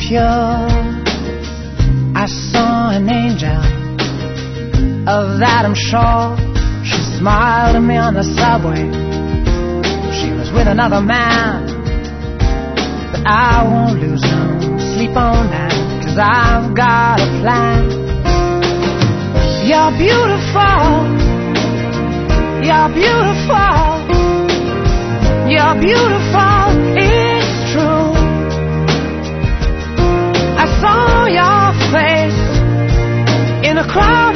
pure. I saw an angel, of that I'm sure. She smiled at me on the subway. She was with another man, but I won't lose no sleep on that, 'cause I've got a plan. You're beautiful, you're beautiful, you're beautiful, it's true. I saw your face in a crowd